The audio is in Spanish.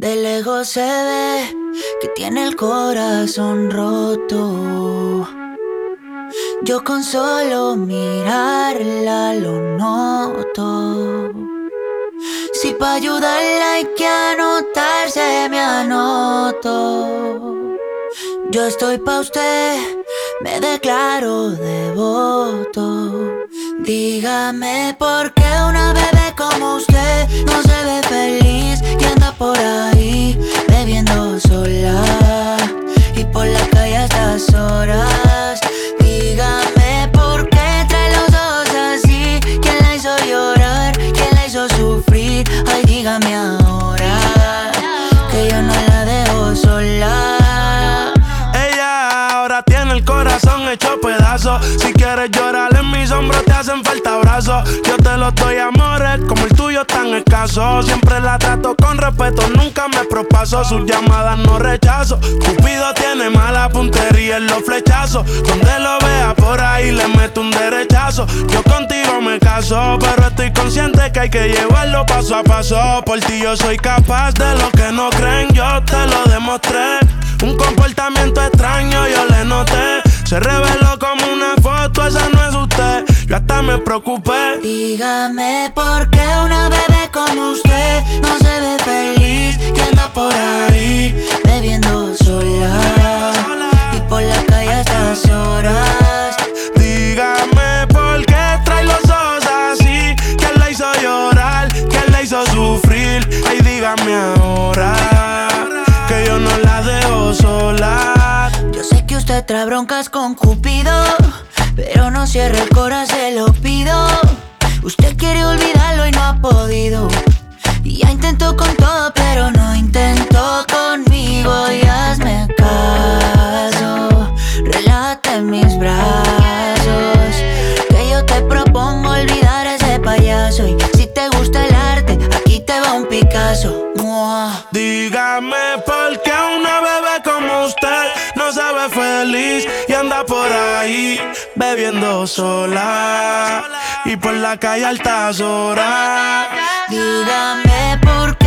De lejos se ve que tiene el corazón roto. Yo con solo mirarla lo noto. Si pa' ayudarla hay que anotarse, me anoto. Yo estoy pa' usted, me declaro devoto. Dígame por qué una bebé como usted no se ve feliz y anda por ahí bebiendo sola y por la calle a estas horas. Dígame por qué trae los ojos así. ¿Quién la hizo llorar? ¿Quién la hizo sufrir? Ay, dígame ahora que yo no la dejo sola. Ella ahora tiene el corazón hecho pedazos. Si quieres llorar en mis hombros te hacen falta abrazos. Yo te los doy, amores, como el tuyo tan escaso. Siempre la trato con respeto, nunca me propaso. Sus llamadas no rechazo. Cupido tiene mala puntería en los flechazos. Donde lo vea por ahí le meto un derechazo. Yo contigo me caso, pero estoy consciente que hay que llevarlo paso a paso. Por ti yo soy capaz de lo que no creen, yo te lo demostré. Un comportamiento extraño yo le noté. Se reveló como una foto, esa no es usted. Yo hasta me preocupé. Dígame por qué una bebé como usted no se ve feliz y anda por ahí bebiendo sola y por la calle a estas horas. Dígame por qué trae los ojos así. ¿Quién la hizo llorar? ¿Quién la hizo sufrir? Ay, dígame ahora que yo no la dejo sola. Yo sé que usted trae broncas con Cupido, pero no cierre el corazón, se lo pido. Usted quiere olvidarlo y no ha podido. Y ya intentó con todo, pero no intentó conmigo. Y hazme caso, relájate en mis brazos, que yo te propongo olvidar a ese payaso. Y si te gusta el arte, aquí te va un Picasso. ¡Mua! Dígame por qué una bebé como usted no se ve feliz y anda por ahí bebiendo sola y por la calle a altas horas. Dígame por qué